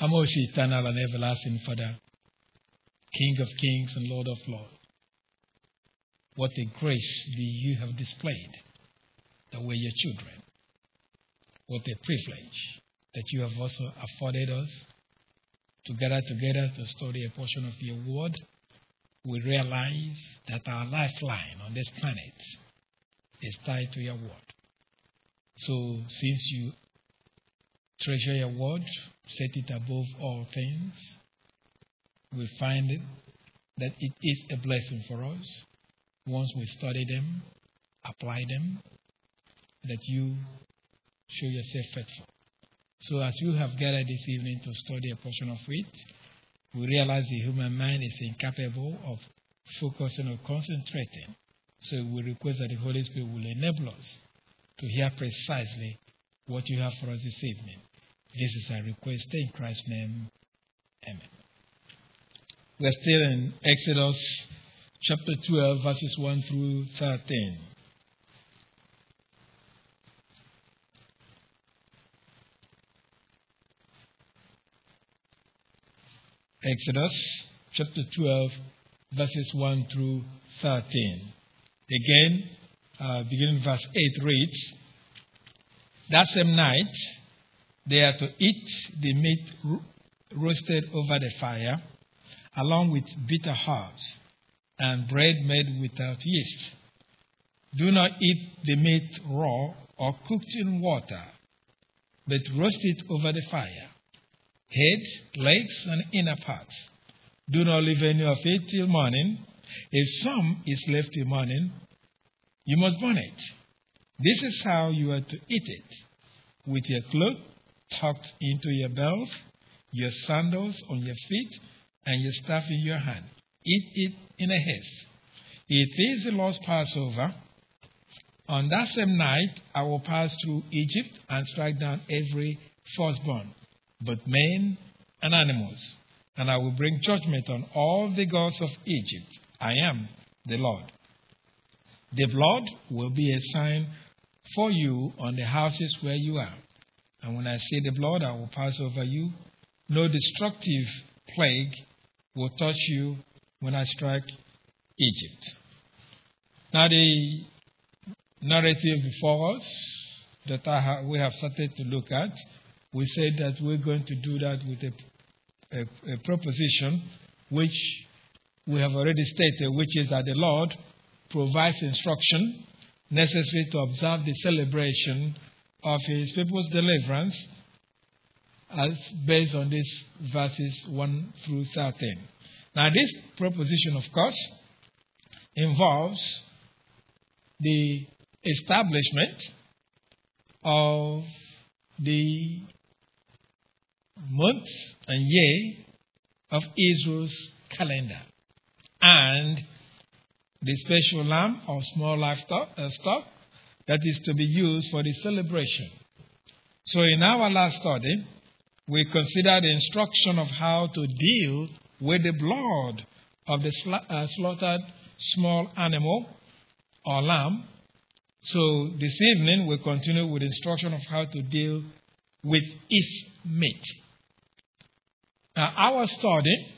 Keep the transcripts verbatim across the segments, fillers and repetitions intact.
Our most eternal and everlasting Father, King of kings and Lord of lords, what a grace that you have displayed that we're your children. What a privilege that you have also afforded us to gather together to study a portion of your word. We realize that our lifeline on this planet is tied to your word. So since you treasure your word, set it above all things, we find it, that it is a blessing for us once we study them, apply them, that you show yourself faithful. So as you have gathered this evening to study a portion of it, we realize the human mind is incapable of focusing or concentrating. So we request that the Holy Spirit will enable us to hear precisely what you have for us this evening. This is our request in Christ's name. Amen. We're still in Exodus chapter twelve, verses one through thirteen. Exodus chapter twelve, verses one through thirteen. Again, uh, beginning verse eight reads, That same night, they are to eat the meat ro- roasted over the fire, along with bitter herbs, and bread made without yeast. Do not eat the meat raw or cooked in water, but roast it over the fire. Head, legs, and inner parts. Do not leave any of it till morning. If some is left till morning, you must burn it. This is how you are to eat it, with your cloak tucked into your belt, your sandals on your feet, and your staff in your hand. Eat it in a haste. It is the Lord's Passover. On that same night, I will pass through Egypt and strike down every firstborn, both men and animals, and I will bring judgment on all the gods of Egypt. I am the Lord. The blood will be a sign for you on the houses where you are. And when I see the blood, I will pass over you. No destructive plague will touch you when I strike Egypt. Now the narrative before us that I ha- we have started to look at, we said that we're going to do that with a, a, a proposition which we have already stated, which is that the Lord provides instruction necessary to observe the celebration of His people's deliverance as based on these verses one through thirteen. Now this proposition, of course, involves the establishment of the month and year of Israel's calendar, and the special lamb or small livestock uh, stock that is to be used for the celebration. So in our last study, we considered the instruction of how to deal with the blood of the sla- uh, slaughtered small animal or lamb. So this evening, we continue with instruction of how to deal with its meat. Now, our study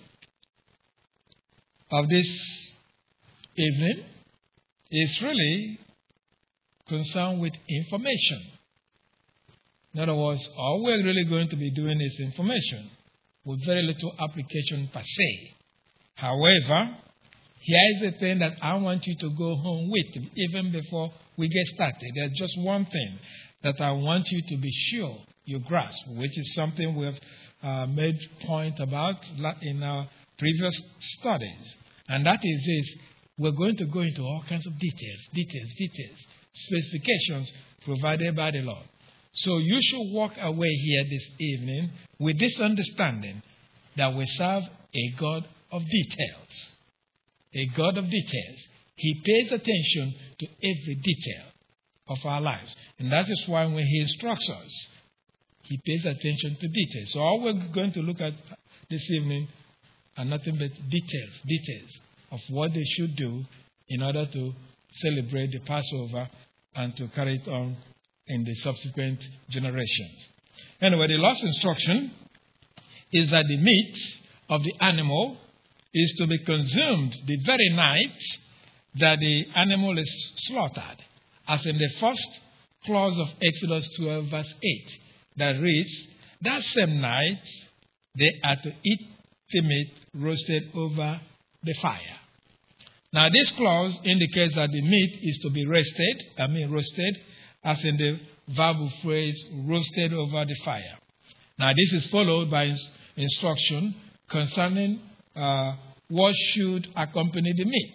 of this evening is really concerned with information. In other words, all we're really going to be doing is information with very little application per se. However, here is the thing that I want you to go home with even before we get started. There's just one thing that I want you to be sure you grasp, which is something we have uh, made point about in our previous studies. And that is this: we're going to go into all kinds of details, details, details, specifications provided by the Lord. So you should walk away here this evening with this understanding that we serve a God of details. A God of details. He pays attention to every detail of our lives. And that is why when He instructs us, He pays attention to details. So all we're going to look at this evening are nothing but details, details of what they should do in order to celebrate the Passover and to carry it on in the subsequent generations. Anyway, the last instruction is that the meat of the animal is to be consumed the very night that the animal is slaughtered, as in the first clause of Exodus twelve, verse eight, that reads, that same night they are to eat the meat roasted over the fire. Now, this clause indicates that the meat is to be roasted, I mean roasted, as in the verbal phrase, roasted over the fire. Now, this is followed by instruction concerning uh, what should accompany the meat.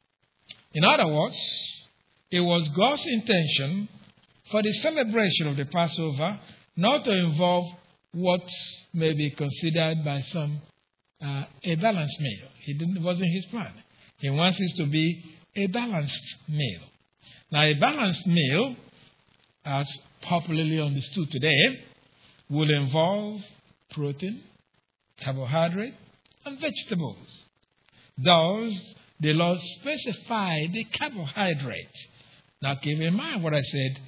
In other words, it was God's intention for the celebration of the Passover not to involve what may be considered by some uh, a balanced meal. It didn't, wasn't his plan. He wants it to be a balanced meal. Now, a balanced meal, as popularly understood today, will involve protein, carbohydrate, and vegetables. Thus, the Lord specified the carbohydrate. Now, keep in mind what I said,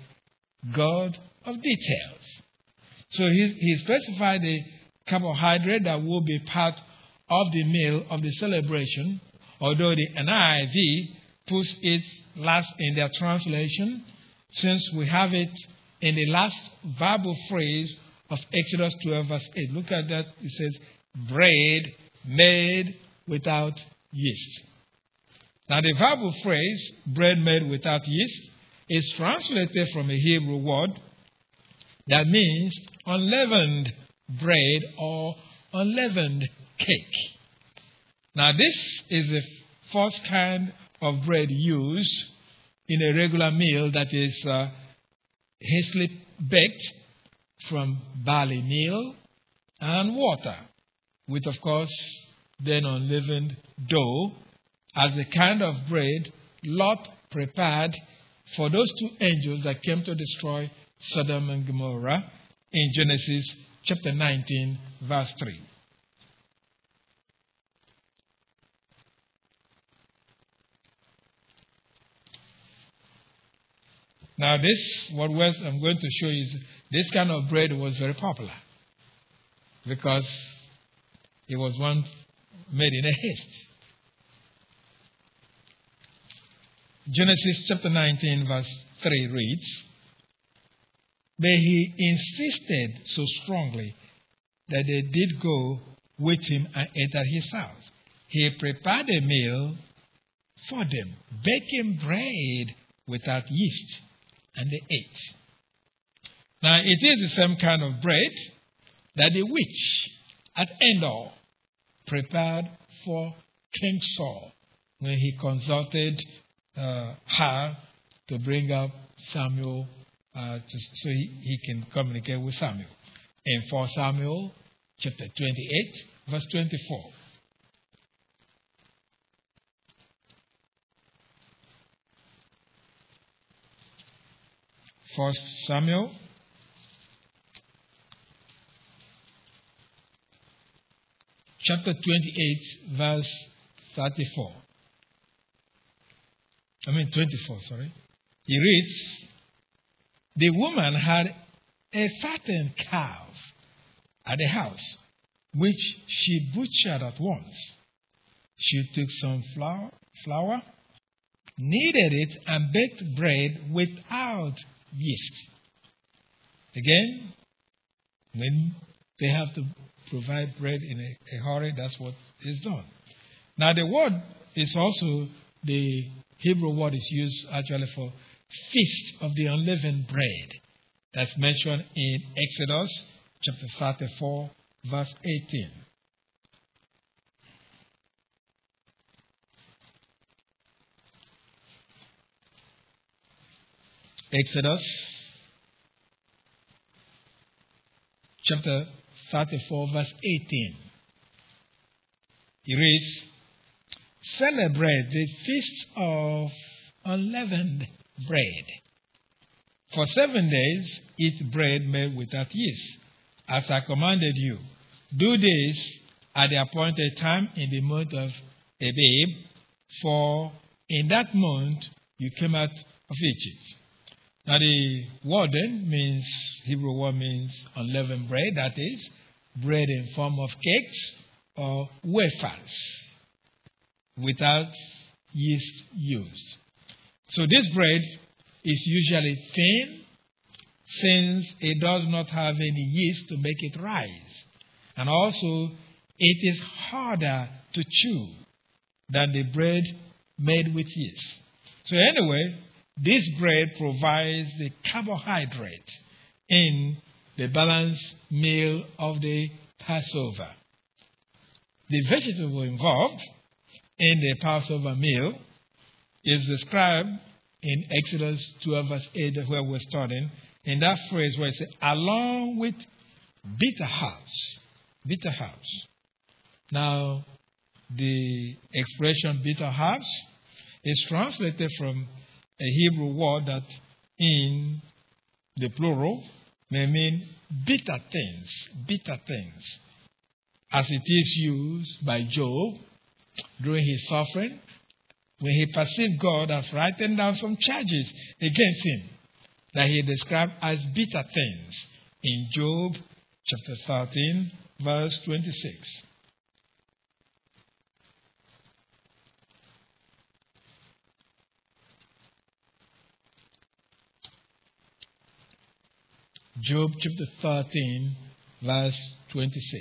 God of details. So he, he specified the carbohydrate that will be part of the meal of the celebration, although the N I V puts it last in their translation, since we have it in the last verbal phrase of Exodus twelve, verse eight. Look at that. It says, bread made without yeast. Now, the verbal phrase, bread made without yeast, is translated from a Hebrew word that means unleavened bread or unleavened cake. Now, this is the first kind of bread used in a regular meal that is uh, hastily baked from barley meal and water, with, of course, then unleavened dough, as the kind of bread Lot prepared for those two angels that came to destroy Sodom and Gomorrah in Genesis chapter nineteen, verse three. Now, this, what I'm going to show you, is this kind of bread was very popular because it was one made in a haste. Genesis chapter nineteen, verse three reads, but he insisted so strongly that they did go with him and ate at his house. He prepared a meal for them, baking bread without yeast, and they ate. Now, it is the same kind of bread that the witch at Endor prepared for King Saul when he consulted uh, her to bring up Samuel uh, to, so he, he can communicate with Samuel. In First Samuel chapter twenty-eight, verse twenty-four. First Samuel chapter twenty-eight, verse thirty-four. I mean twenty-four, sorry. He reads, the woman had a fattened calf at the house, which she butchered at once. She took some flour, flour, kneaded it, and baked bread without yeast. Again, when they have to provide bread in a, a hurry, that's what is done. Now, the word is also, the Hebrew word is used actually for feast of the unleavened bread. That's mentioned in Exodus chapter thirty-four, verse eighteen. Exodus chapter thirty-four, verse eighteen. It reads, celebrate the feast of unleavened bread. For seven days eat bread made without yeast, as I commanded you. Do this at the appointed time in the month of Abib, for in that month you came out of Egypt. Now, the word then means, Hebrew word means unleavened bread, that is, bread in form of cakes or wafers without yeast used. So this bread is usually thin since it does not have any yeast to make it rise. And also, it is harder to chew than the bread made with yeast. So anyway, this bread provides the carbohydrate in the balanced meal of the Passover. The vegetable involved in the Passover meal is described in Exodus twelve, verse eight, where we're starting, in that phrase where it says, along with bitter herbs. Bitter herbs. Now, the expression bitter herbs is translated from a Hebrew word that in the plural may mean bitter things, bitter things, as it is used by Job during his suffering, when he perceived God as writing down some charges against him that he described as bitter things in Job chapter thirteen, verse twenty-six. Job chapter thirteen, verse twenty-six.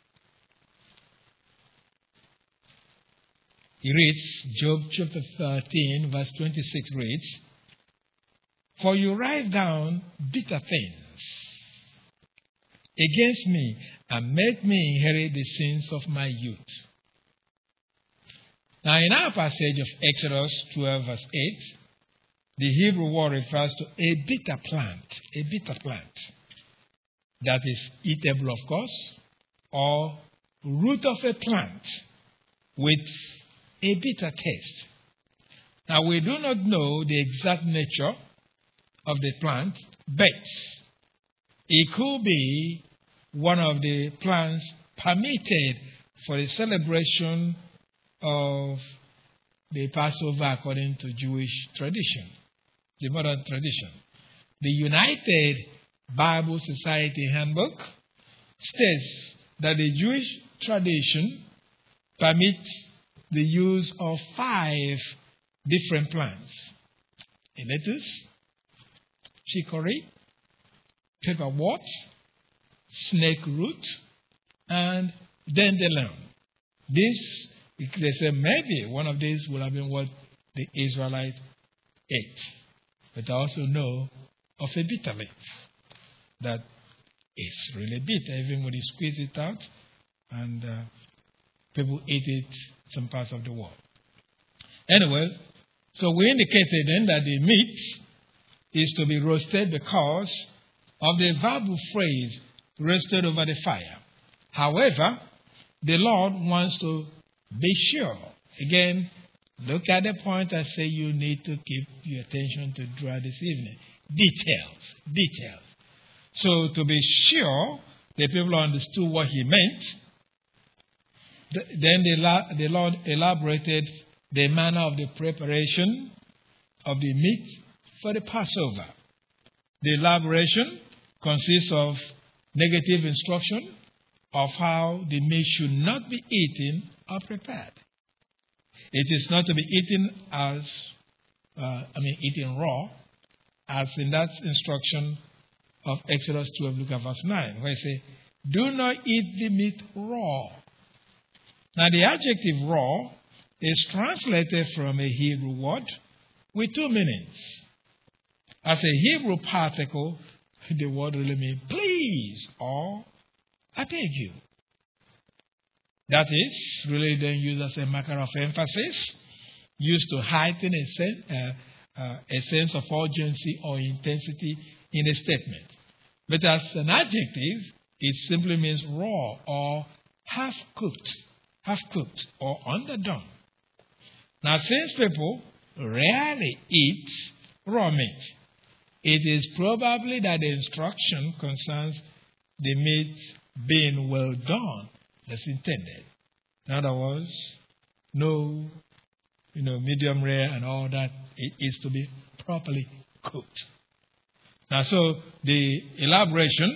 He reads, Job chapter thirteen, verse twenty-six reads, for you write down bitter things against me and make me inherit the sins of my youth. Now in our passage of Exodus twelve, verse eight, the Hebrew word refers to a bitter plant, a bitter plant that is eatable, of course, or root of a plant with a bitter taste. Now, we do not know the exact nature of the plant, but it could be one of the plants permitted for the celebration of the Passover according to Jewish tradition, the modern tradition. The United Bible Society Handbook states that the Jewish tradition permits the use of five different plants: a lettuce, chicory, pepperwort, snake root, and dandelion. This, they say maybe one of these would have been what the Israelites ate. But I also know of a bitter leaf that is really bitter, even when you squeeze it out, and uh, people eat it some parts of the world. Anyway, so we indicated then that the meat is to be roasted because of the verbal phrase, roasted over the fire. However, the Lord wants to be sure. Again, look at the point I say you need to keep your attention to draw this evening. Details, details. So to be sure the people understood what he meant, then the Lord elaborated the manner of the preparation of the meat for the Passover. The elaboration consists of negative instruction of how the meat should not be eaten or prepared. It is not to be eaten as, uh, I mean, eaten raw, as in that instruction of Exodus twelve, look at verse nine, where it says, do not eat the meat raw. Now, the adjective raw is translated from a Hebrew word with two meanings. As a Hebrew particle, the word really means please or I beg you. That is really then used as a marker of emphasis, used to heighten a sense, uh, uh, a sense of urgency or intensity in a statement. But as an adjective, it simply means raw or half-cooked, half-cooked or underdone. Now, since people rarely eat raw meat, it is probably that the instruction concerns the meat being well done as intended. In other words, no, you know, medium rare and all that. It is to be properly cooked. Now, so the elaboration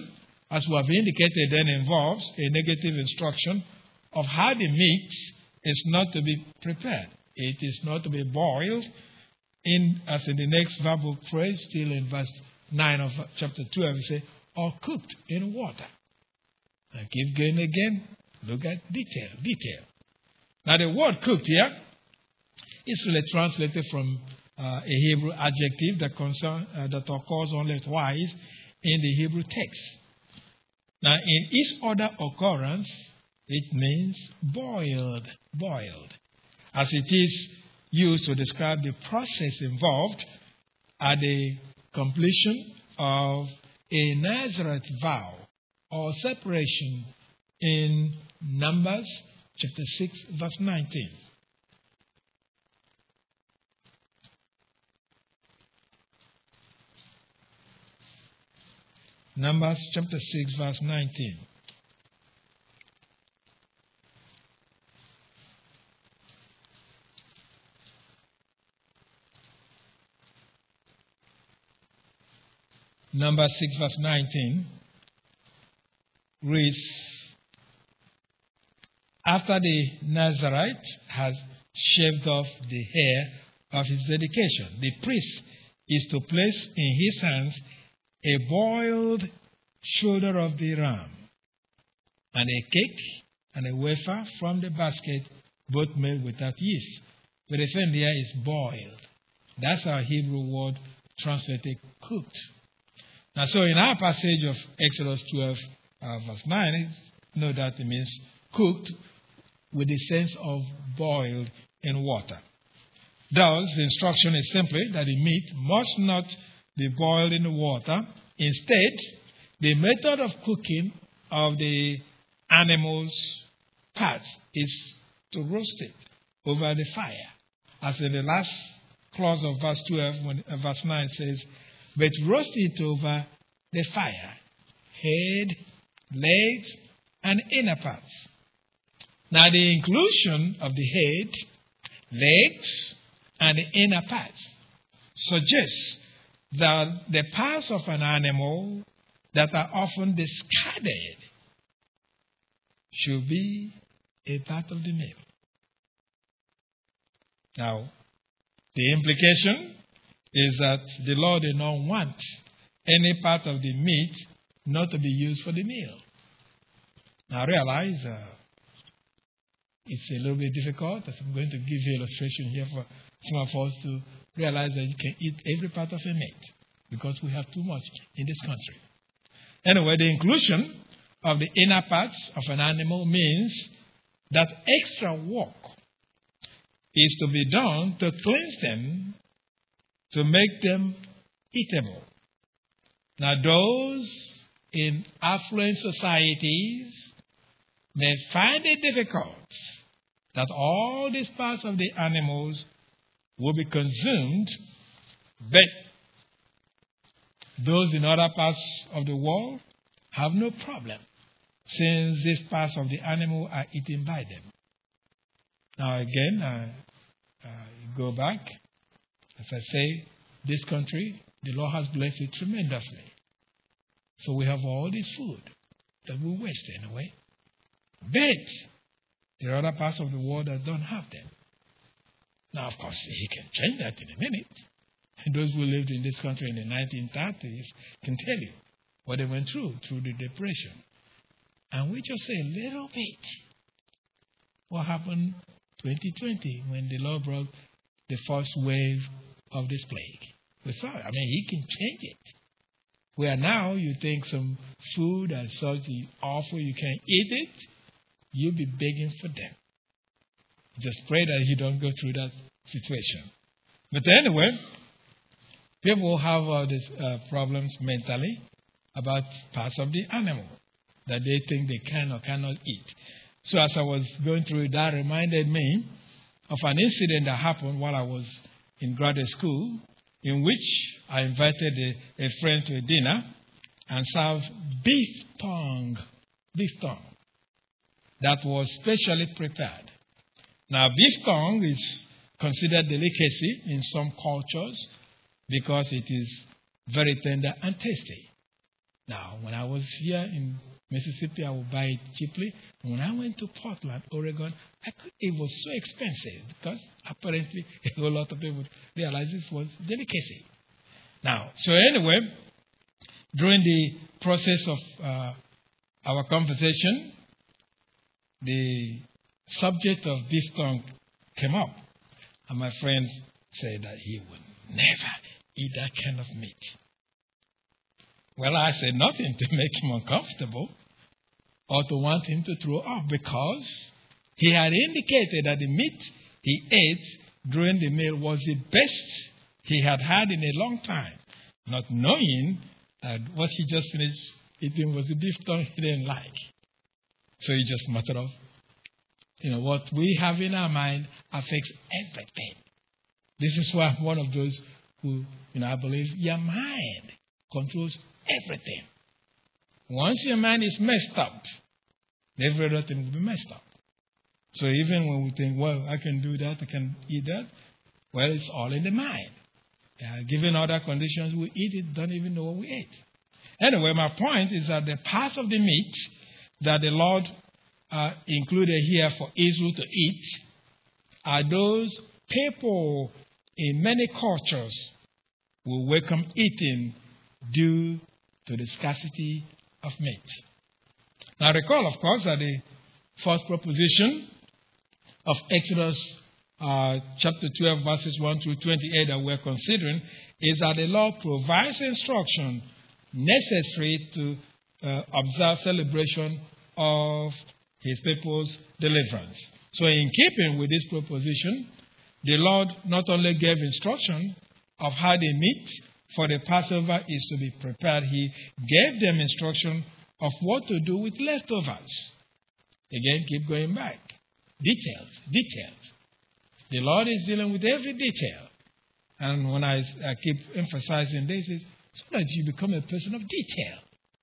as we have indicated, then involves a negative instruction of how the meat is not to be prepared. It is not to be boiled, in as in the next verbal phrase, still in verse nine of chapter twelve, we say, or cooked in water. I keep going again. Look at detail, detail. Now the word cooked here is really translated from uh, a Hebrew adjective that, concern, uh, that occurs only twice in the Hebrew text. Now in each other occurrence, it means boiled, boiled, as it is used to describe the process involved at the completion of a Nazarite vow or separation in Numbers chapter six, verse nineteen. Numbers chapter six, verse nineteen. Number six, verse nineteen reads, after the Nazarite has shaved off the hair of his dedication, the priest is to place in his hands a boiled shoulder of the ram, and a cake and a wafer from the basket, both made without yeast. But the thing there is boiled. That's our Hebrew word translated cooked. Now, so in our passage of Exodus twelve, uh, verse nine, know that it means cooked with the sense of boiled in water. Thus, the instruction is simply that the meat must not be boiled in the water. Instead, the method of cooking of the animal's parts is to roast it over the fire. As in the last clause of verse twelve, when uh, verse nine says, but roast it over the fire, head, legs, and inner parts. Now, the inclusion of the head, legs, and the inner parts suggests that the parts of an animal that are often discarded should be a part of the meal. Now, the implication is that the Lord did not want any part of the meat not to be used for the meal. Now, realize uh, it's a little bit difficult, as I'm going to give you an illustration here for some of us to realize that you can eat every part of a meat because we have too much in this country. Anyway, the inclusion of the inner parts of an animal means that extra work is to be done to cleanse them, to make them eatable. Now, those in affluent societies may find it difficult that all these parts of the animals will be consumed, but those in other parts of the world have no problem, since these parts of the animal are eaten by them. Now again, uh, uh, go back. As I say, this country, the Lord has blessed it tremendously. So we have all this food that we waste anyway. But there are other parts of the world that don't have them. Now, of course, he can change that in a minute. And those who lived in this country in the nineteen thirties can tell you what they went through, through the depression. And we just say a little bit what happened twenty twenty when the Lord brought the first wave of this plague. We saw it. I mean, he can change it. Where now you think some food and such is awful, you can't eat it, you'll be begging for them. Just pray that you don't go through that situation. But anyway, people have all these uh, problems mentally about parts of the animal that they think they can or cannot eat. So as I was going through it, that reminded me of an incident that happened while I was in graduate school, in which I invited a, a friend to a dinner and served beef tongue, beef tongue that was specially prepared. Now, beef tongue is considered delicacy in some cultures because it is very tender and tasty. Now, when I was here in Mississippi, I would buy it cheaply. When I went to Portland, Oregon, I could, it was so expensive because apparently a whole lot of people realized this was delicacy. Now, so anyway, during the process of uh, our conversation, the subject of beef tongue came up. And my friend said that he would never eat that kind of meat. Well, I said nothing to make him uncomfortable or to want him to throw up, because he had indicated that the meat he ate during the meal was the best he had had in a long time, not knowing that what he just finished eating was the beef tongue he didn't like. So he just muttered off. You know, what we have in our mind affects everything. This is why I'm one of those who, you know, I believe your mind controls everything. Once your mind is messed up, every other thing will be messed up. So even when we think, well, I can do that, I can eat that, well, it's all in the mind. Uh, given other conditions, we eat it, don't even know what we ate. Anyway, my point is that the parts of the meat that the Lord uh, included here for Israel to eat are those people in many cultures will welcome eating due to the scarcity of meat. Now recall, of course, that the first proposition of Exodus uh, chapter twelve, verses one through twenty-eight that we're considering is that the Lord provides instruction necessary to uh, observe celebration of His people's deliverance. So in keeping with this proposition, the Lord not only gave instruction of how the meat for the Passover is to be prepared, He gave them instruction of what to do with leftovers. Again, keep going back. Details, details. The Lord is dealing with every detail. And when I, I keep emphasizing this, is so that you become a person of detail.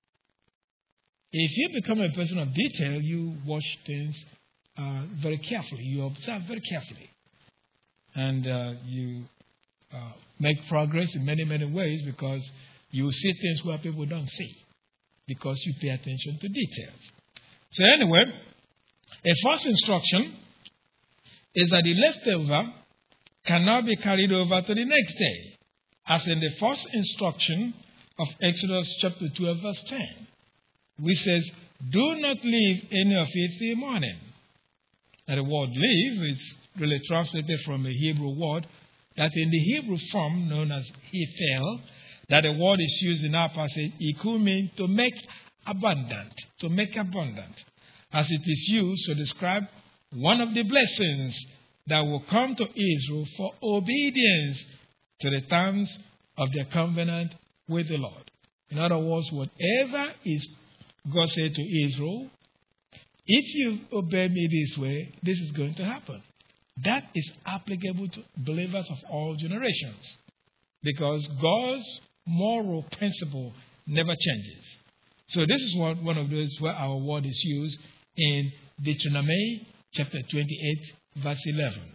If you become a person of detail, you watch things uh, very carefully. You observe very carefully. And uh, you uh, make progress in many, many ways, because you see things where people don't see, because you pay attention to details. So anyway, a first instruction is that the leftover cannot be carried over to the next day, as in the first instruction of Exodus chapter twelve, verse ten, which says, do not leave any of it till morning. Now the word leave is really translated from a Hebrew word that in the Hebrew form known as hefel, that the word is used in our passage, it could mean to make abundant, to make abundant, as it is used to describe one of the blessings that will come to Israel for obedience to the terms of their covenant with the Lord. In other words, whatever is God said to Israel, if you obey me this way, this is going to happen. That is applicable to believers of all generations, because God's moral principle never changes. So this is one, one of those where our word is used in Deuteronomy chapter twenty-eight, verse eleven.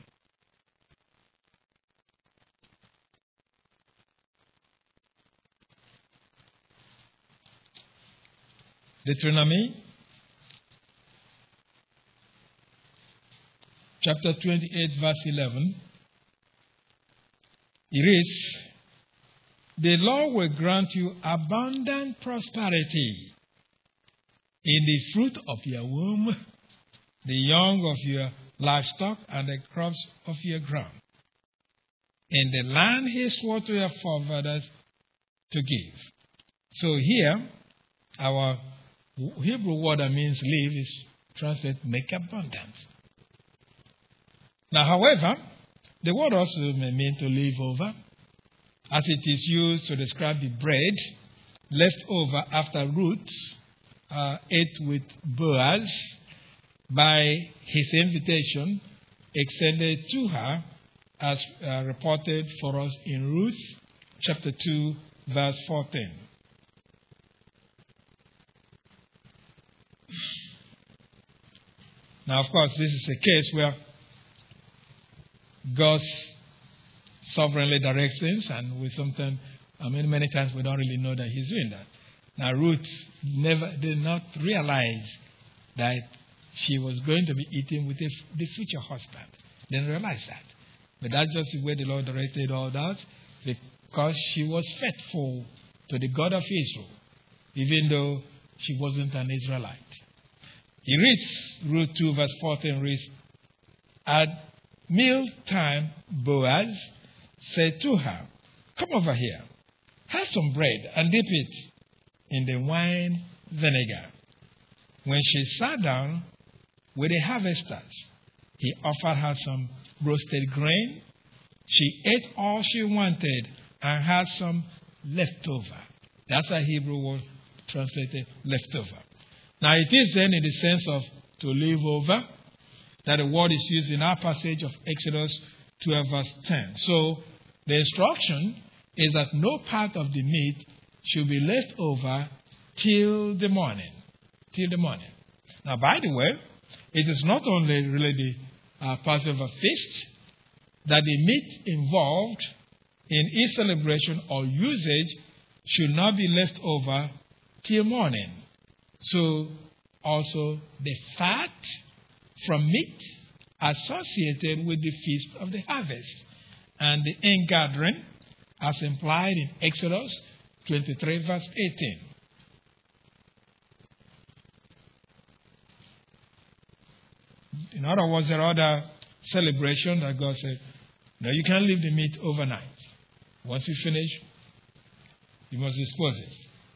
Deuteronomy chapter twenty-eight, verse eleven. It reads, the Lord will grant you abundant prosperity in the fruit of your womb, the young of your livestock, and the crops of your ground, in the land He swore to your forefathers to give. So here, our Hebrew word that means live is translated make abundance. Now, however, the word also may mean to live over, as it is used to describe the bread left over after Ruth uh, ate with Boaz by his invitation extended to her, as uh, reported for us in Ruth chapter two, verse fourteen. Now, of course, this is a case where God sovereignly directs things, and we sometimes, I mean, many times we don't really know that He's doing that. Now Ruth never did not realize that she was going to be eating with the, the future husband. Didn't realize that. But that's just the way the Lord directed all that, because she was faithful to the God of Israel, even though she wasn't an Israelite. He reads, Ruth two verse fourteen reads, at mealtime Boaz said to her, come over here, have some bread and dip it in the wine vinegar. When she sat down with the harvesters, he offered her some roasted grain. She ate all she wanted and had some left over. That's a Hebrew word translated leftover. Now it is then in the sense of to live over that the word is used in our passage of Exodus twelve verse ten. So the instruction is that no part of the meat should be left over till the morning. Till the morning. Now by the way, it is not only really the uh, Passover feast that the meat involved in each celebration or usage should not be left over till morning. So also the fat from meat associated with the feast of the harvest and the ingathering as implied in Exodus twenty-three verse eighteen. In other words, there are other celebrations that God said, no, you can't leave the meat overnight. Once you finish, you must dispose it.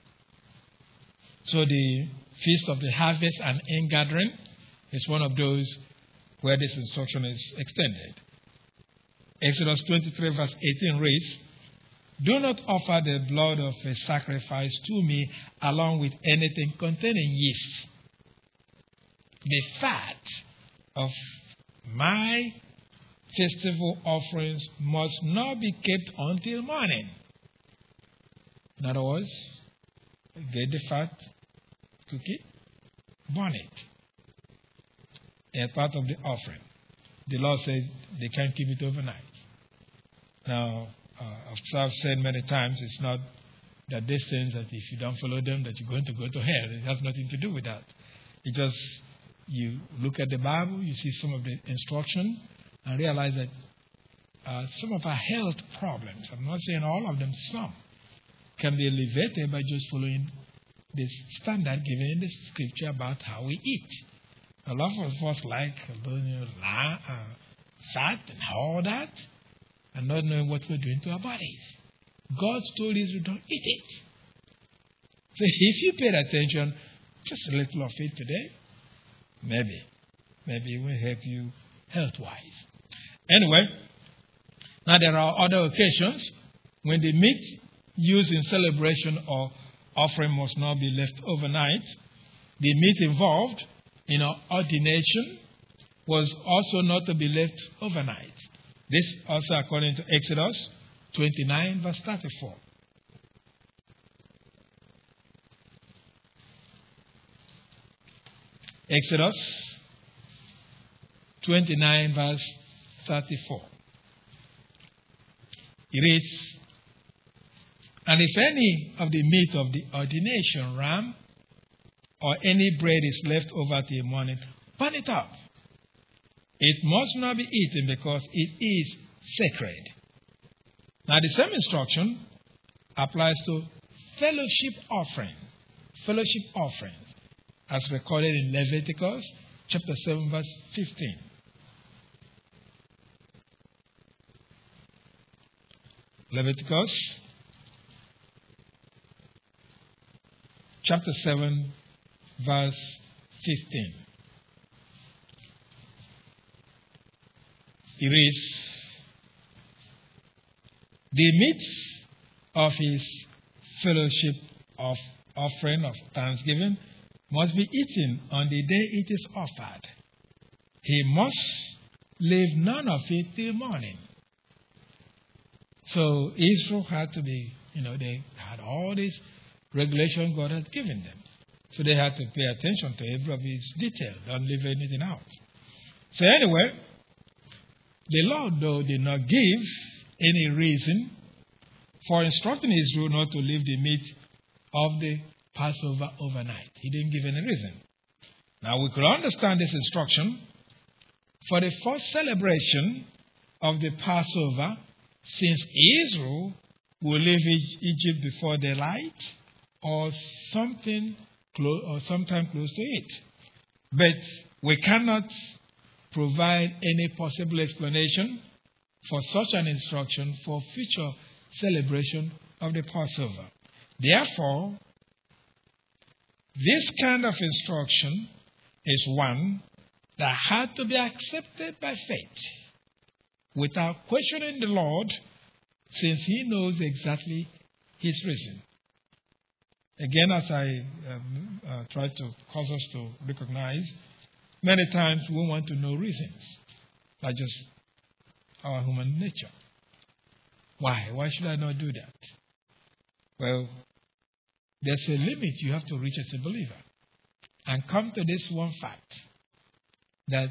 So the Feast of the Harvest and Ingathering is one of those where this instruction is extended. Exodus twenty-three verse eighteen reads, do not offer the blood of a sacrifice to me along with anything containing yeast. The fat of my festival offerings must not be kept until morning. In other words, get the fat, cook it, burn it. As part of the offering. The Lord says they can't keep it overnight. Now, uh, I've said many times, it's not that these things that if you don't follow them, that you're going to go to hell. It has nothing to do with that. It just, you look at the Bible, you see some of the instruction, and realize that uh, some of our health problems, I'm not saying all of them, some, can be alleviated by just following the standard given in the scripture about how we eat. A lot of us like you know, uh, fat and all that, and not knowing what we're doing to our bodies. God told Israel, don't eat it. So if you paid attention, just a little of it today, maybe, maybe it will help you health-wise. Anyway, now there are other occasions when the meat used in celebration or offering must not be left overnight. The meat involved in our ordination was also not to be left overnight. This also according to Exodus twenty-nine verse thirty-four. Exodus twenty-nine verse thirty-four. It reads, and if any of the meat of the ordination ram or any bread is left over till morning, burn it up. It must not be eaten because it is sacred. Now the same instruction applies to fellowship offering, fellowship offerings, as recorded in Leviticus chapter seven verse fifteen. Leviticus chapter seven verse fifteen. It reads, the meat of his fellowship of offering of thanksgiving must be eaten on the day it is offered. He must leave none of it till morning. So Israel had to be, you know, they had all these regulations God had given them. So they had to pay attention to every of its detail. Don't leave anything out. So anyway, the Lord, though, did not give any reason for instructing Israel not to leave the meat of the Passover overnight. He didn't give any reason. Now we could understand this instruction. For the first celebration of the Passover, since Israel will leave Egypt before daylight, or something close, or sometime close to it. But we cannot provide any possible explanation for such an instruction for future celebration of the Passover. Therefore, this kind of instruction is one that had to be accepted by faith without questioning the Lord, since he knows exactly his reason. Again, as I um, uh, try to cause us to recognize, many times we want to know reasons. That's just our human nature. Why? Why should I not do that? Well, there's a limit you have to reach as a believer. And come to this one fact, that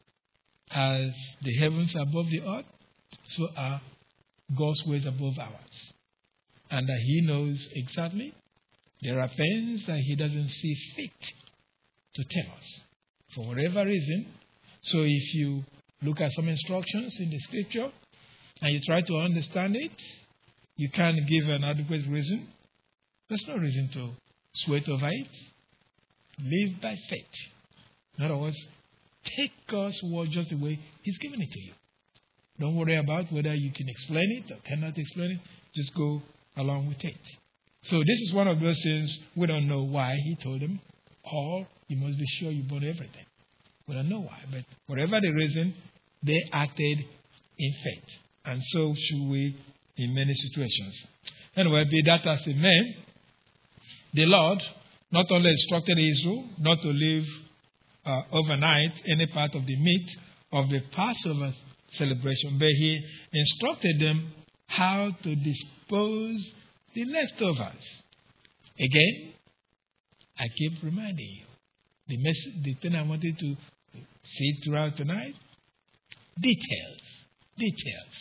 as the heavens are above the earth, so are God's ways above ours. And that he knows exactly there are things that he doesn't see fit to tell us for whatever reason. So if you look at some instructions in the scripture and you try to understand it, you can't give an adequate reason. There's no reason to sweat over it. Live by faith. In other words, take God's word just the way he's given it to you. Don't worry about whether you can explain it or cannot explain it. Just go along with it. So this is one of those things we don't know why he told them, or you must be sure you bought everything. We don't know why, but whatever the reason, they acted in faith. And so should we in many situations. Anyway, be that as it may, the Lord not only instructed Israel not to leave uh, overnight any part of the meat of the Passover celebration, but he instructed them how to dispose the leftovers. Again, I keep reminding you, the, mess- the thing I wanted to see throughout tonight, details, details,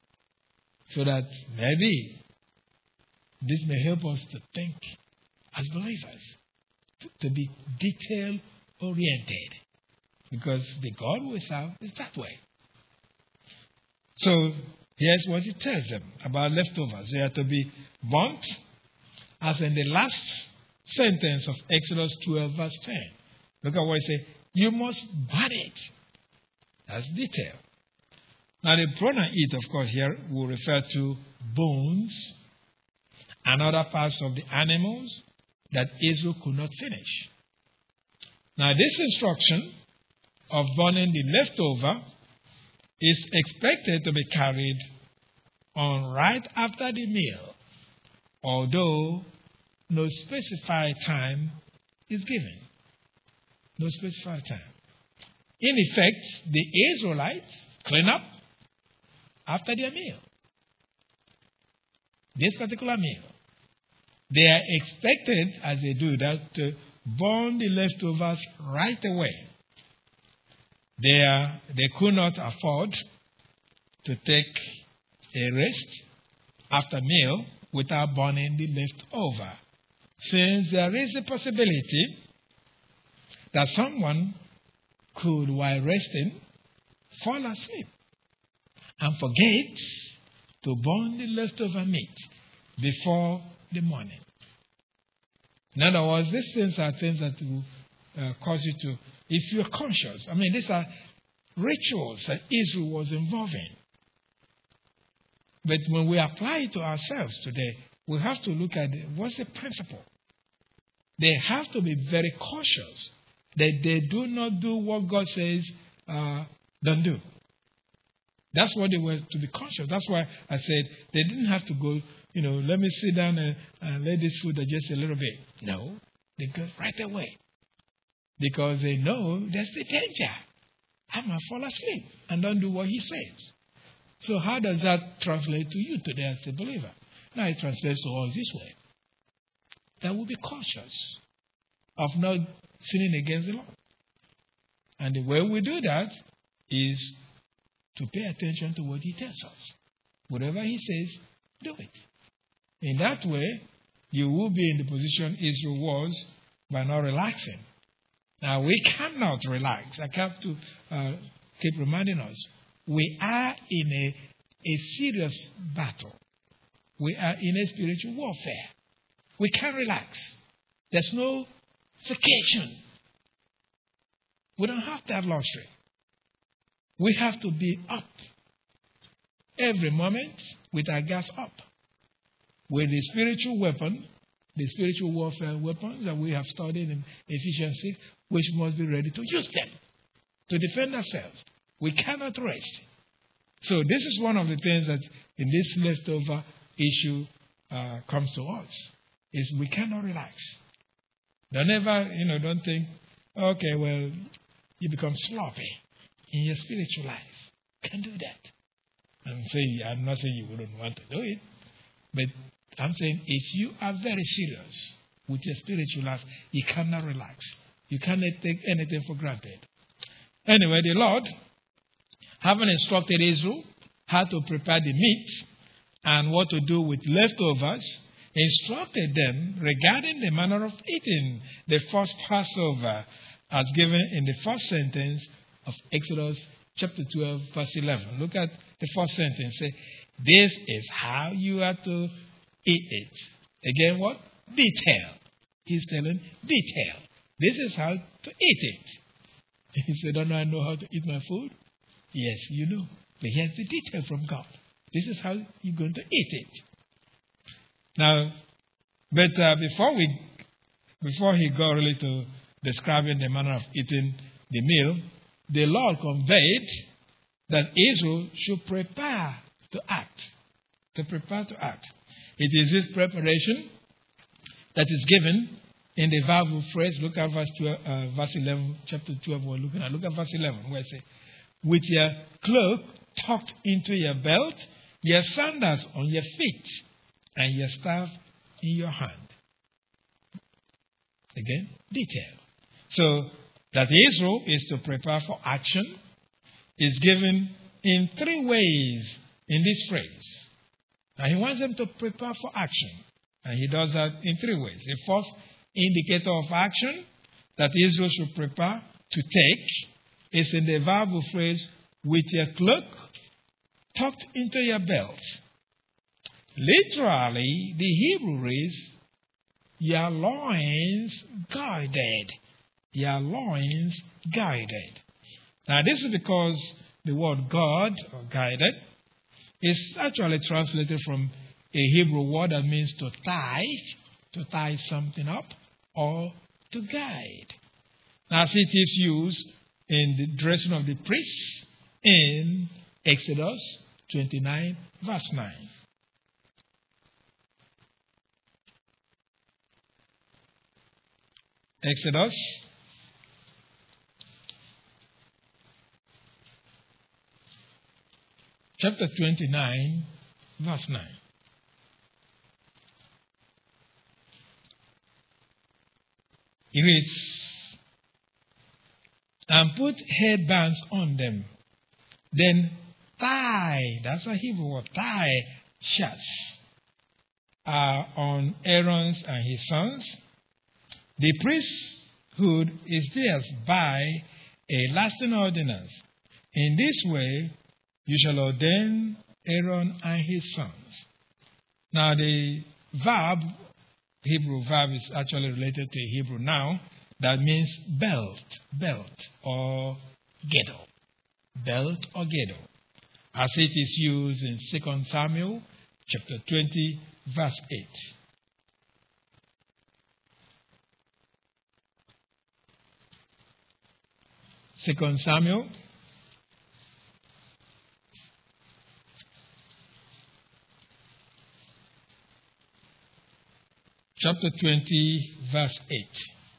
so that maybe this may help us to think as believers, to, to be detail-oriented, because the God we serve is that way. So here's what it tells them about leftovers. They are to be burnt, as in the last sentence of Exodus twelve, verse ten. Look at what it says. You must burn it. That's detail. Now the pronoun it, of course, here will refer to bones and other parts of the animals that Israel could not finish. Now this instruction of burning the leftover is expected to be carried on right after the meal, although no specified time is given. No specified time. In effect, the Israelites clean up after their meal. This particular meal. They are expected, as they do that, to burn the leftovers right away. They, are, they could not afford to take a rest after meal without burning the leftover, since there is a possibility that someone could, while resting, fall asleep and forget to burn the leftover meat before the morning. In other words, these things are things that will uh, cause you to, if you're conscious, I mean, these are rituals that Israel was involved in. But when we apply it to ourselves today, we have to look at what's the principle. They have to be very cautious that they do not do what God says uh, don't do. That's what they were to be conscious. That's why I said they didn't have to go, you know, let me sit down and, and let this food digest a little bit. No, they go right away. Because they know there's the danger. I might fall asleep and don't do what he says. So how does that translate to you today as a believer? Now it translates to us this way. That we'll be cautious of not sinning against the Lord. And the way we do that is to pay attention to what he tells us. Whatever he says, do it. In that way, you will be in the position Israel was by not relaxing. Now, we cannot relax. I have to uh, keep reminding us. We are in a, a serious battle. We are in a spiritual warfare. We can't relax. There's no vacation. We don't have that luxury. We have to be up every moment with our guards up. With the spiritual weapon, the spiritual warfare weapons that we have studied in Ephesians six, which must be ready to use them to defend ourselves. We cannot rest. So this is one of the things that in this leftover issue uh, comes to us, is we cannot relax. Don't ever, you know, don't think, okay, well, you become sloppy in your spiritual life. Can't do that. I'm saying, I'm not saying you wouldn't want to do it, but I'm saying if you are very serious with your spiritual life, you cannot relax. You cannot take anything for granted. Anyway, the Lord, having instructed Israel how to prepare the meat and what to do with leftovers, instructed them regarding the manner of eating the first Passover as given in the first sentence of Exodus chapter twelve, verse eleven. Look at the first sentence. Say, this is how you are to eat it. Again, what? Detail. He's telling detail. This is how to eat it. He said, don't I know how to eat my food? Yes, you know. But here's the detail from God. This is how you're going to eat it. Now, but uh, before we, before he got really to describing the manner of eating the meal, the Lord conveyed that Israel should prepare to act. To prepare to act. It is this preparation that is given in the verbal phrase. Look at verse twelve, uh, verse eleven, chapter twelve. We're looking at. Look at verse eleven, where it says, "With your cloak tucked into your belt, your sandals on your feet, and your staff in your hand." Again, detail. So that Israel is to prepare for action is given in three ways in this phrase. Now he wants them to prepare for action. And he does that in three ways. The first indicator of action that Israel should prepare to take is in the verbal phrase, with your cloak tucked into your belt. Literally, the Hebrew reads, your loins guided. Your loins guided. Now this is because the word God, or guided, is actually translated from a Hebrew word that means to tie, to tie something up, or to guide. Now, as it is used in the dressing of the priests in Exodus twenty-nine, verse nine. Exodus chapter twenty-nine, verse nine. It reads, and put headbands on them, then tie, that's a Hebrew word, tie shirts uh, on Aaron's and his sons. The priesthood is theirs by a lasting ordinance. In this way, you shall ordain Aaron and his sons. Now, the verb, Hebrew verb, is actually related to a Hebrew noun that means belt, belt, or girdle. Belt or girdle. As it is used in Second Samuel chapter twenty, verse eight. Second Samuel chapter twenty, verse eight.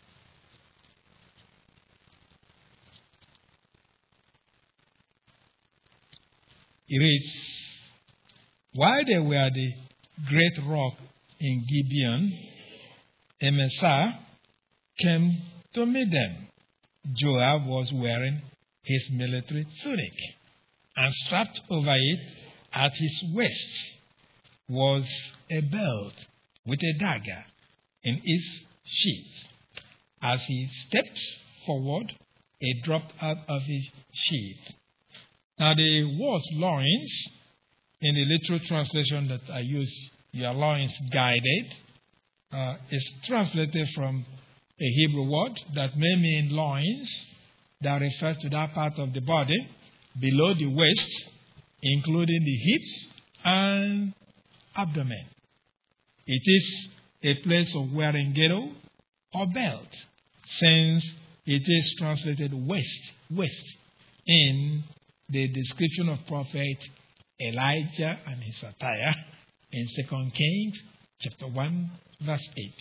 It reads, while they were at the great rock in Gibeon, Amasa came to meet them. Joab was wearing his military tunic, and strapped over it at his waist was a belt with a dagger in his sheath. As he stepped forward, it dropped out of his sheath. Now the word loins, in the literal translation that I use, your loins guided, uh, is translated from a Hebrew word that may mean loins, that refers to that part of the body below the waist, including the hips and abdomen. It is a place of wearing girdle or belt, since it is translated waist, waist, in the description of prophet Elijah and his attire in Second Kings chapter one, verse eight.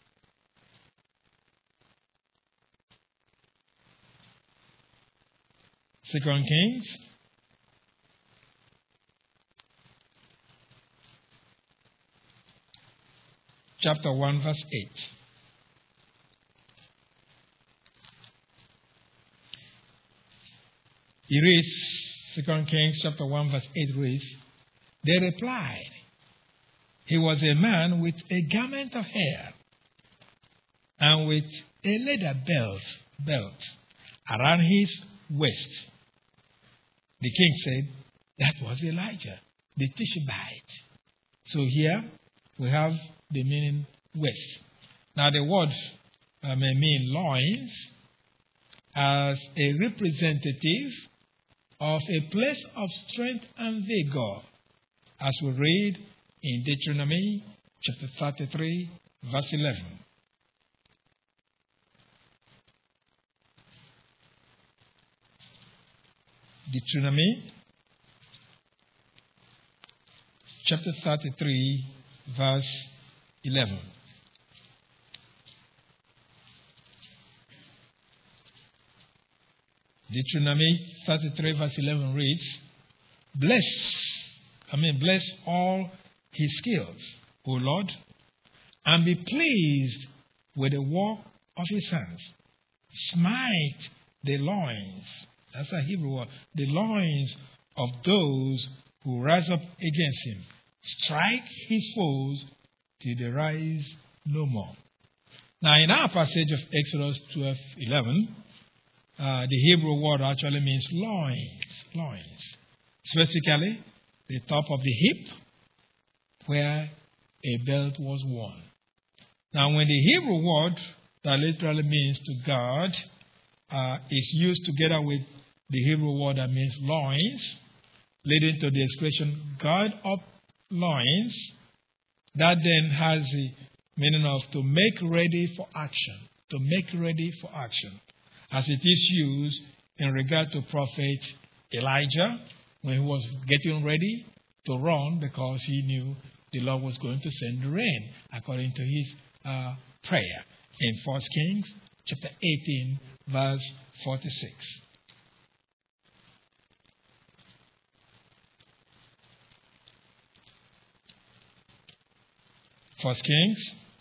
Second Kings chapter one, verse eight. He reads, Second Kings chapter one, verse eight reads, they replied, he was a man with a garment of hair and with a leather belt, belt around his waist. The king said, that was Elijah, the Tishbite. So here we have the meaning waist. Now the word uh, may mean loins as a representative of a place of strength and vigor, as we read in Deuteronomy chapter thirty-three, verse eleven. Deuteronomy chapter thirty-three, verse eleven. Deuteronomy thirty-three, verse eleven reads, Bless, I mean, bless all his skills, O Lord, and be pleased with the work of his hands. Smite the loins, that's a Hebrew word, the loins of those who rise up against him. Strike his foes till they rise no more. Now, in our passage of Exodus twelve eleven, uh, the Hebrew word actually means loins, loins. Specifically, the top of the hip where a belt was worn. Now, when the Hebrew word that literally means to guard uh, is used together with the Hebrew word that means loins, leading to the expression guard up loins, that then has the meaning of to make ready for action, to make ready for action, as it is used in regard to prophet Elijah when he was getting ready to run because he knew the Lord was going to send the rain, according to his uh, prayer in First Kings chapter eighteen, verse forty-six. First Kings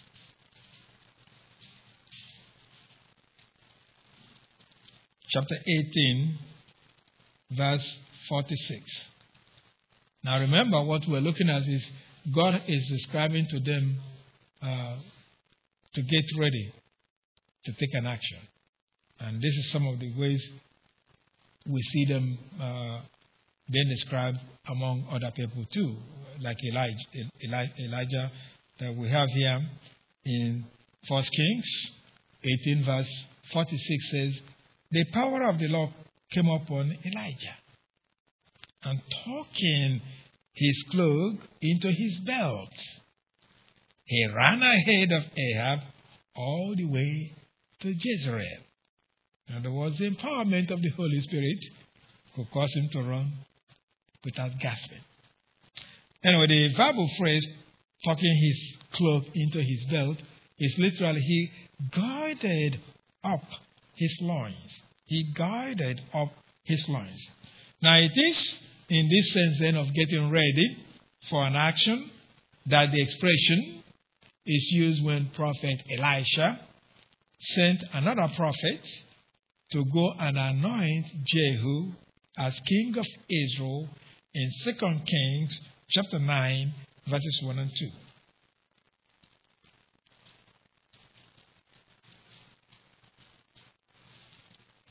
chapter eighteen, verse forty-six. Now remember, what we're looking at is God is describing to them uh, to get ready to take an action. And this is some of the ways we see them uh, being described among other people too, like Elijah, Elijah that we have here in First Kings eighteen, verse forty-six says, the power of the Lord came upon Elijah, and tucking his cloak into his belt, he ran ahead of Ahab all the way to Jezreel. In other words, the empowerment of the Holy Spirit could cause him to run without gasping. Anyway, the verbal phrase, tucking his cloak into his belt, is literally he guided up his loins. He guided up his loins. Now, it is in this sense then of getting ready for an action that the expression is used when prophet Elisha sent another prophet to go and anoint Jehu as king of Israel in Second Kings chapter nine, verses one and two.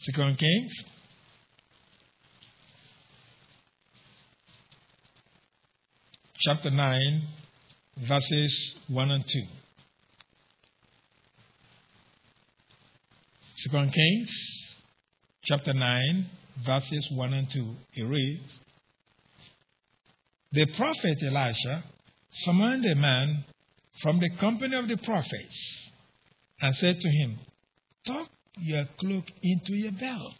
Second Kings chapter nine, verses one and two. Second Kings chapter nine, verses one and two. It reads, "The prophet Elisha summoned a man from the company of the prophets and said to him, 'Tuck your cloak into your belt.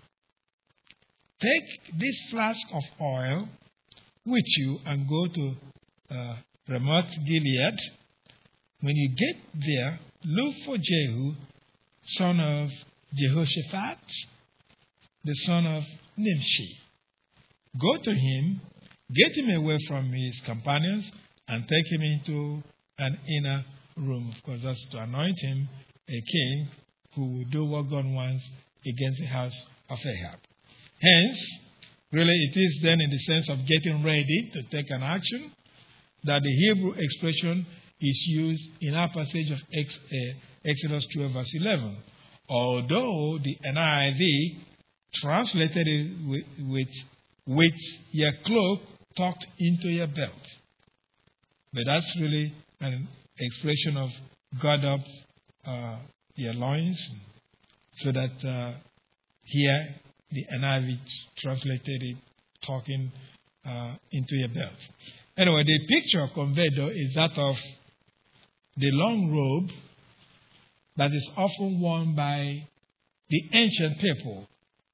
Take this flask of oil with you and go to uh, Ramoth Gilead. When you get there, look for Jehu, son of Jehoshaphat, the son of Nimshi. Go to him, get him away from his companions, and take him into an inner room.'" Of course, that's to anoint him a king who will do what God wants against the house of Ahab. Hence, really, it is then in the sense of getting ready to take an action that the Hebrew expression is used in our passage of Ex, uh, Exodus twelve, verse eleven. Although the N I V translated it with, with, with your cloak tucked into your belt. But that's really an expression of gird up uh, your loins, so that uh, here the N I V translated it talking uh, into your belt. Anyway, the picture conveyed though is that of the long robe that is often worn by the ancient people.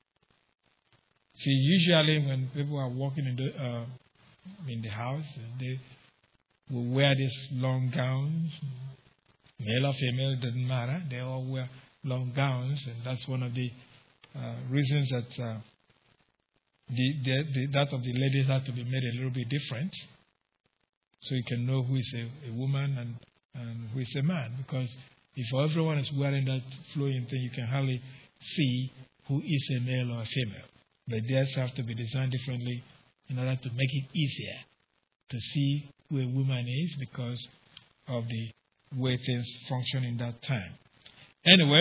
See, usually when people are walking in the uh, in the house, they will wear these long gowns. Male or female, doesn't matter. They all wear long gowns, and that's one of the uh, reasons that uh, the, the, the, that of the ladies had to be made a little bit different, so you can know who is a, a woman and, and who is a man. Because if everyone is wearing that flowing thing, you can hardly see who is a male or a female. But theirs have to be designed differently in order to make it easier to see who a woman is because of the way things function in that time. Anyway,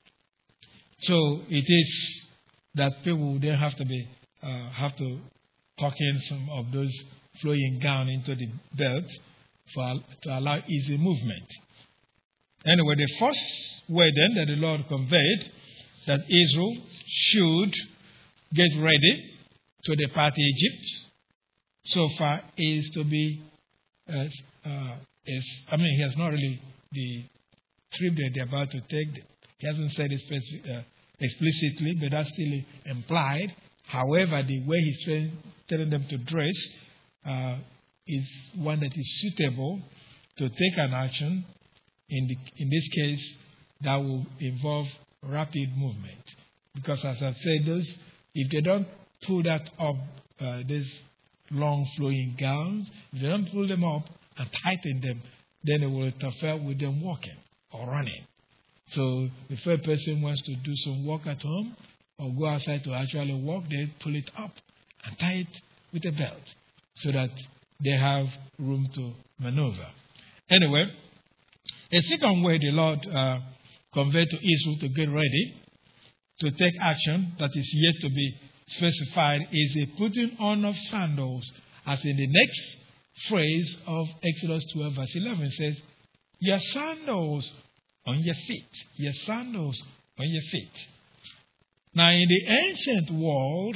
so it is that people then have to be uh, have to tuck in some of those flowing gown into the belt for to allow easy movement. Anyway, the first way then that the Lord conveyed that Israel should get ready to depart Egypt so far is to be uh, uh, is I mean he has not really the trip that they're about to take. He hasn't said it speci- uh, explicitly, but that's still implied. However, the way he's train, telling them to dress uh, is one that is suitable to take an action. In the in this case, that will involve rapid movement, because as I said, those if they don't pull that up, uh, these long flowing gowns, if they don't pull them up and tighten them, then it will interfere with them walking or running. So if a person wants to do some work at home or go outside to actually walk, they pull it up and tie it with a belt so that they have room to maneuver. Anyway, a second way the Lord uh, conveyed to Israel to get ready to take action that is yet to be specified is a putting on of sandals, as in the next phrase of Exodus twelve, verse eleven says, "Your sandals on your feet, your sandals on your feet." Now, in the ancient world,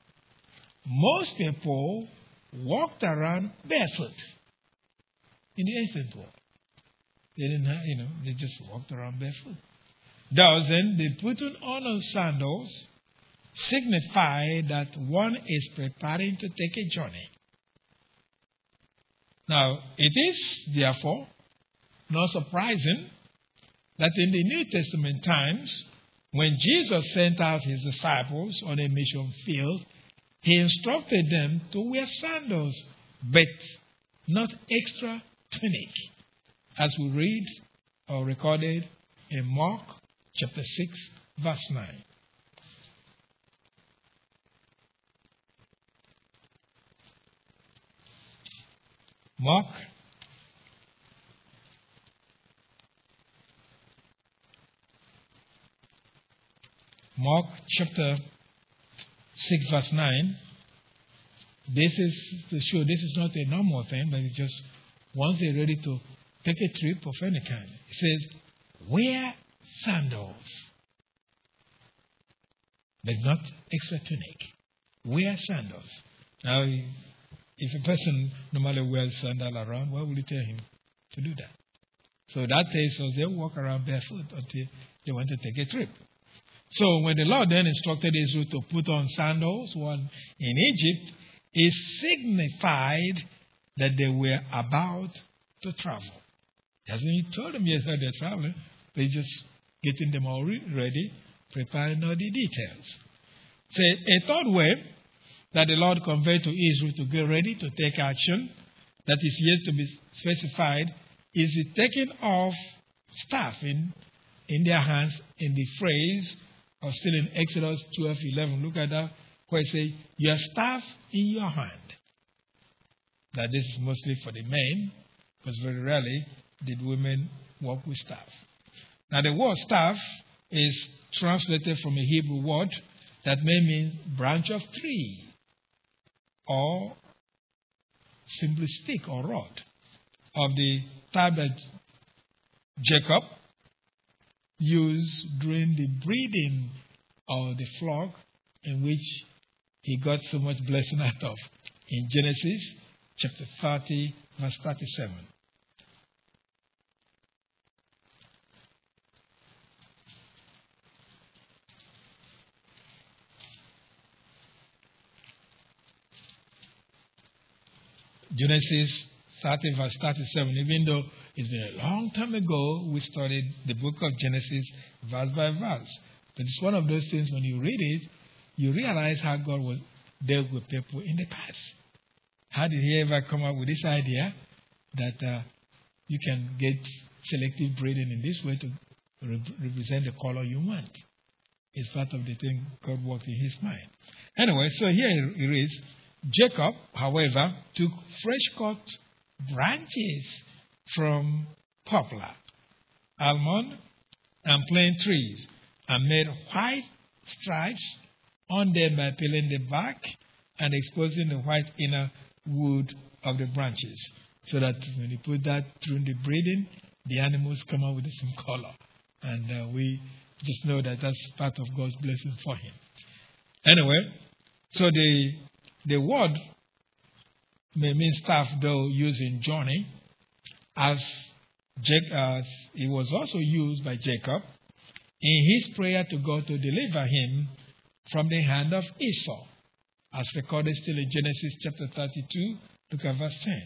most people walked around barefoot. In the ancient world, they didn't have, you know, they just walked around barefoot. Thus, then, the putting on of sandals signify that one is preparing to take a journey. Now, it is, therefore, not surprising that in the New Testament times, when Jesus sent out his disciples on a mission field, he instructed them to wear sandals, but not extra tunic, as we read or recorded in Mark chapter six, verse nine. Mark Mark chapter six, verse nine. This is to show this is not a normal thing, but it's just once they're ready to take a trip of any kind. It says, wear sandals, but not extra tunic. Wear sandals. Now, if a person normally wears sandal around, why would you tell him to do that? So that tells us they walk around barefoot until they want to take a trip. So when the Lord then instructed Israel to put on sandals one in Egypt, it signified that they were about to travel. Doesn't he told them, yes, they're traveling. They're just getting them all ready, preparing all the details. So a third way that the Lord conveyed to Israel to get ready to take action, that is yet to be specified, is the taking of staff in, in their hands in the phrase of still in Exodus twelve eleven. Look at that, where it says, your staff in your hand. Now this is mostly for the men, because very rarely did women walk with staff. Now the word staff is translated from a Hebrew word that may mean branch of tree, or simply stick or rod, of the type that Jacob used during the breeding of the flock, in which he got so much blessing out of in Genesis chapter thirty, verse thirty-seven. Genesis thirty, verse thirty-seven. Even though it's been a long time ago, we studied the book of Genesis verse by verse. But it's one of those things when you read it, you realize how God was dealt with people in the past. How did he ever come up with this idea that uh, you can get selective breeding in this way to re- represent the color you want? It's part of the thing God worked in his mind. Anyway, so here it reads, Jacob, however, took fresh-cut branches from poplar, almond, and plane trees, and made white stripes on them by peeling the bark and exposing the white inner wood of the branches, so that when you put that through the breeding, the animals come out with the same color. And uh, we just know that that's part of God's blessing for him. Anyway, so the the word may mean staff, though used in journey, as, Jac- as it was also used by Jacob in his prayer to God to deliver him from the hand of Esau, as recorded still in Genesis chapter thirty-two, look at verse ten.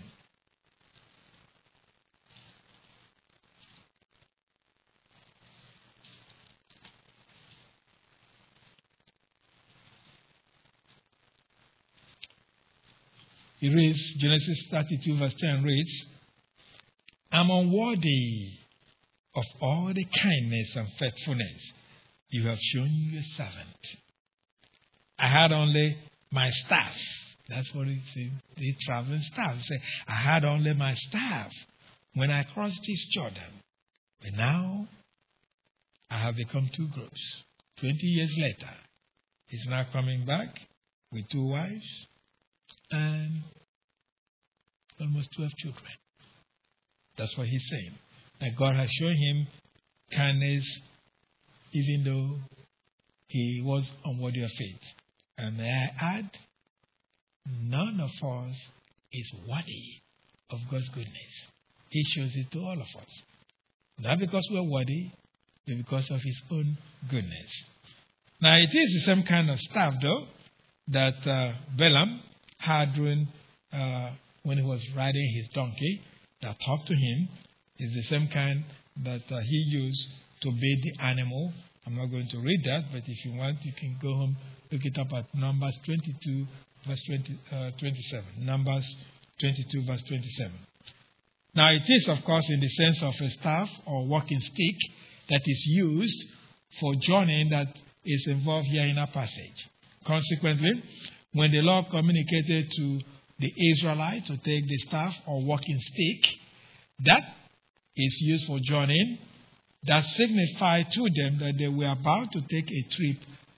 It reads, Genesis thirty-two, verse ten reads, I'm unworthy of all the kindness and faithfulness you have shown your servant. I had only my staff. That's what it says, the traveling staff. It says, I had only my staff when I crossed this Jordan. But now I have become too gross. Twenty years later, he's now coming back with two wives and almost twelve children. That's what he's saying. That God has shown him kindness even though he was unworthy of it. And may I add, none of us is worthy of God's goodness. He shows it to all of us. Not because we're worthy, but because of his own goodness. Now, it is the same kind of staff, though, that uh, Balaam had during, uh, when he was riding his donkey that talked to him. It's the same kind that uh, he used to bait the animal. I'm not going to read that, but if you want, you can go home, look it up at Numbers twenty-two, verse twenty, uh, twenty-seven. Numbers twenty-two, verse twenty-seven. Now, it is, of course, in the sense of a staff or walking stick that is used for journeying that is involved here in our passage. Consequently, when the Lord communicated to the Israelites to take the staff or walking stick, that is used for journeying, that signified to them that they were about to take a trip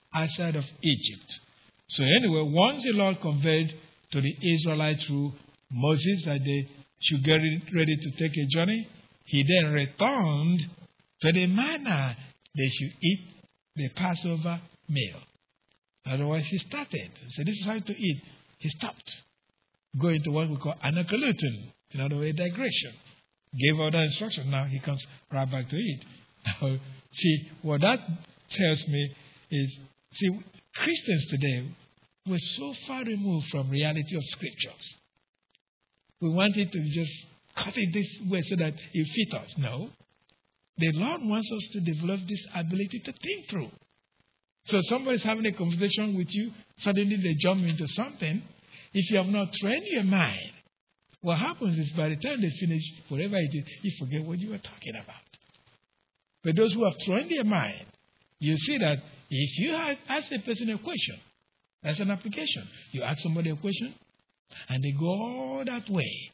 outside of Egypt. So anyway, once the Lord conveyed to the Israelites through Moses that they should get ready to take a journey, he then returned to the manner they should eat the Passover meal. Otherwise, he started. So this is how to eat. He stopped. Going to what we call anakolutin, in other words, digression. Gave other instructions. Now he comes right back to it. Now, see, what that tells me is, see, Christians today were so far removed from reality of scriptures. We wanted to just cut it this way so that it fits us. No. The Lord wants us to develop this ability to think through. So somebody's having a conversation with you, suddenly they jump into something. If you have not trained your mind, what happens is by the time they finish, whatever it is, you forget what you were talking about. But those who have trained their mind, you see that if you have asked a person a question, that's an application. You ask somebody a question, and they go all that way.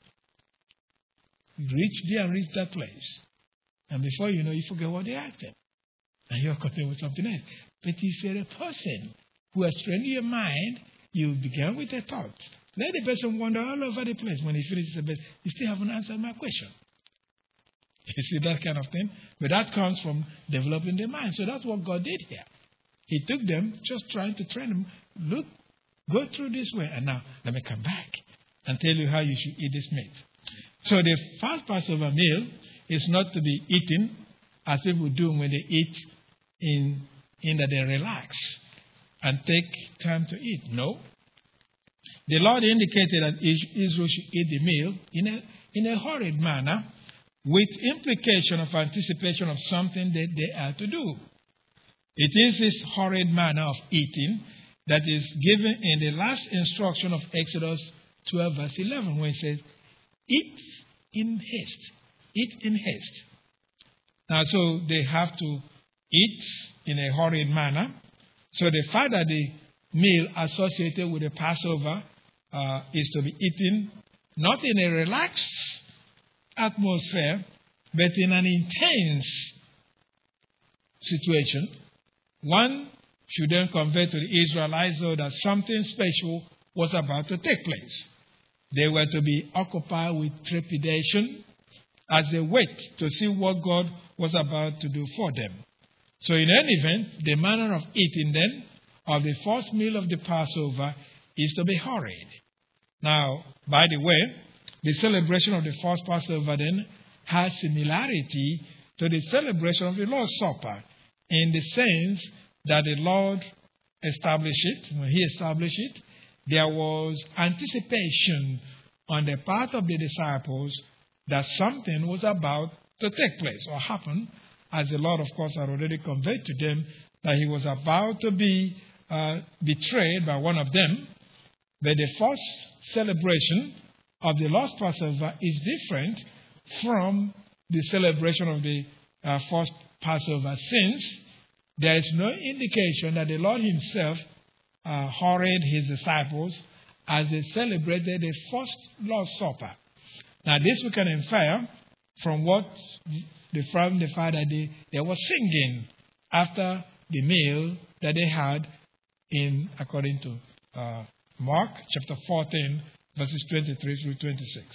You reach there and reach that place. And before you know, you forget what they asked them. And you're continuing with something else. But if you're a person who has trained your mind, you begin with a thought. Let the person wander all over the place. When he finishes the best, you still haven't answered my question. You see that kind of thing? But that comes from developing the mind. So that's what God did here. He took them, just trying to train them. Look, go through this way. And now, let me come back and tell you how you should eat this meat. So the first Passover meal is not to be eaten as people do when they eat in, in that they relax and take time to eat. No. The Lord indicated that Israel should eat the meal in a, in a hurried manner with implication of anticipation of something that they are to do. It is this hurried manner of eating that is given in the last instruction of Exodus twelve, verse eleven, when it says, eat in haste. Eat in haste. Now, so they have to eat in a hurried manner. So the fact that the meal associated with the Passover uh, is to be eaten not in a relaxed atmosphere, but in an intense situation. One should then convey to the Israelites though that something special was about to take place. They were to be occupied with trepidation as they wait to see what God was about to do for them. So in any event, the manner of eating then of the first meal of the Passover is to be hurried. Now, by the way, the celebration of the first Passover then has similarity to the celebration of the Lord's Supper in the sense that the Lord established it. When he established it, there was anticipation on the part of the disciples that something was about to take place or happen, as the Lord, of course, had already conveyed to them that he was about to be uh, betrayed by one of them. But the first celebration of the Lord's Passover is different from the celebration of the uh, first Passover, since there is no indication that the Lord himself uh, hurried his disciples as they celebrated the first Lord's Supper. Now, this we can infer from what the, from the fact that they, they were singing after the meal that they had in, according to uh, Mark chapter fourteen, verses twenty-three through twenty-six.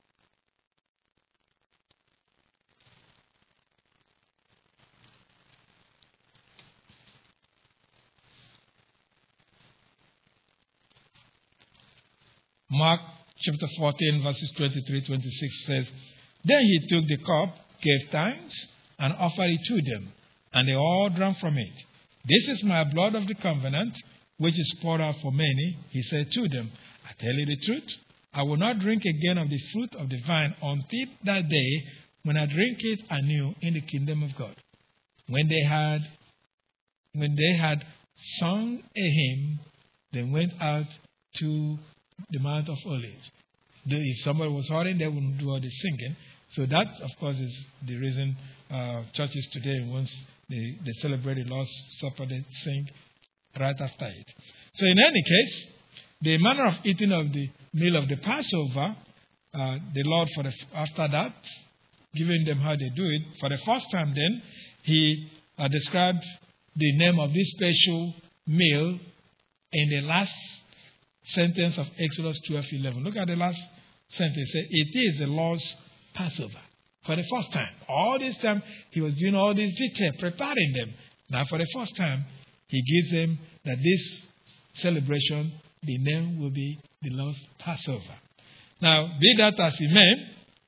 Mark chapter fourteen, verses twenty-three to twenty-six says, Then he took the cup, gave thanks, and offered it to them, and they all drank from it. This is my blood of the covenant, which is poured out for many. He said to them, I tell you the truth, I will not drink again of the fruit of the vine until that day when I drink it anew in the kingdom of God. When they had, when they had sung a hymn, they went out to the Mount of Olives. If somebody was hurrying, they wouldn't do all the singing. So that, of course, is the reason uh, churches today, once they, they celebrate the Lord's Supper, they sing right after it. So in any case, the manner of eating of the meal of the Passover, uh, the Lord, for the, after that, giving them how they do it, for the first time then, he uh, described the name of this special meal in the last sentence of Exodus twelve eleven. Look at the last sentence. It says, it is the Lord's Passover. For the first time. All this time, he was doing all this detail, preparing them. Now, for the first time, he gives them that this celebration, the name will be the Lord's Passover. Now, be that as it may,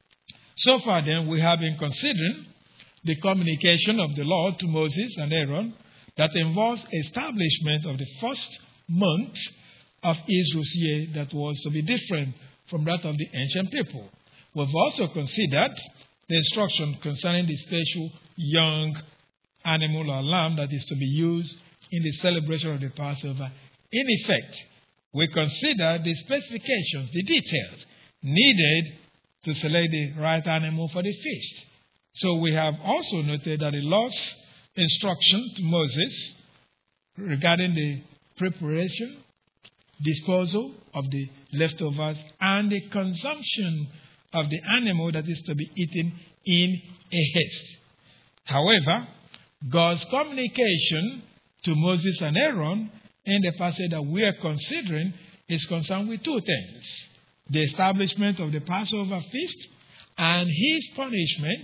so far then, we have been considering the communication of the Lord to Moses and Aaron that involves establishment of the first month of Israel's year that was to be different from that of the ancient people. We've also considered the instruction concerning the special young animal or lamb that is to be used in the celebration of the Passover. In effect, we consider the specifications, the details needed to select the right animal for the feast. So we have also noted that the Lord's instruction to Moses regarding the preparation, disposal of the leftovers, and the consumption of the animal that is to be eaten in a haste. However, God's communication to Moses and Aaron in the passage that we are considering is concerned with two things: the establishment of the Passover feast and his punishment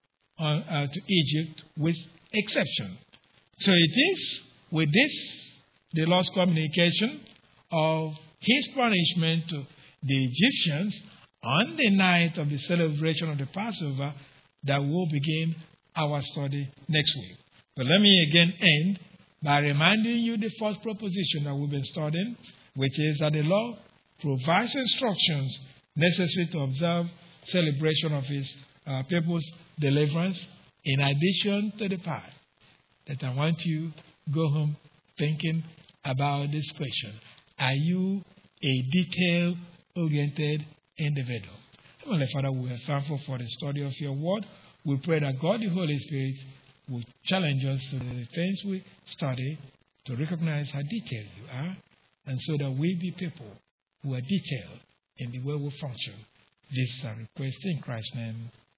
on, uh, to Egypt with exception. So it is with this, the Lord's communication of his punishment to the Egyptians on the night of the celebration of the Passover that we'll begin our study next week. But let me again end by reminding you the first proposition that we've been studying, which is that the Lord provides instructions necessary to observe celebration of his uh, people's deliverance, in addition to the part that I want you to go home thinking about this question. Are you a detail-oriented individual? Heavenly Father, we are thankful for the study of your word. We pray that God, the Holy Spirit, will challenge us to the things we study, to recognize how detailed you are, and so that we be people who are detailed in the way we function. This is our request in Christ's name.